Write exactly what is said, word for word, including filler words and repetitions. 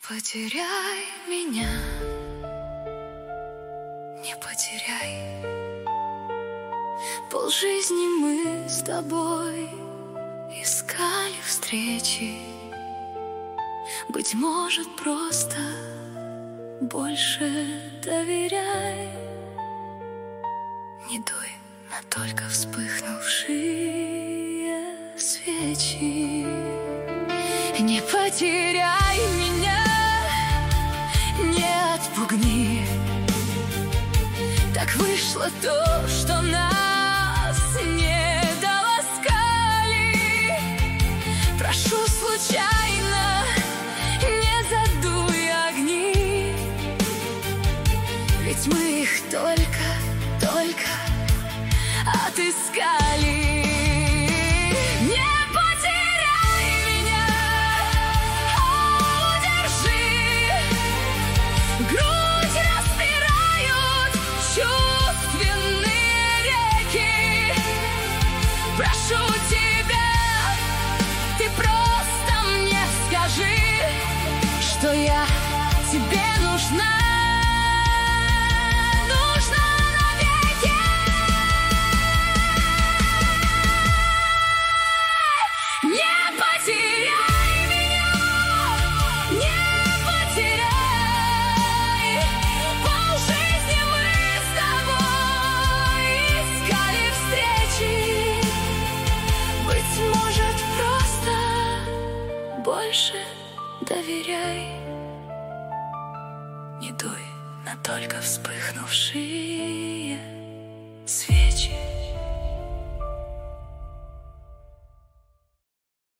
Потеряй меня, не потеряй. Полжизни мы с тобой искали встречи. Быть может, просто больше доверяй. Не дуй на только вспыхнувшие свечи. Не потеряй меня, не отпугни. Так вышло то, что нас не доласкали. Прошу, случайно не задуй огни, ведь мы их только, только отыскали. Грудь распирают чувственные реки. Прошу тебя, ты просто мне скажи, что я тебе нужна, нужна навеки. Не потеряй меня, не потеряй. Больше доверяй. Не дуй на только вспыхнувшие свечи.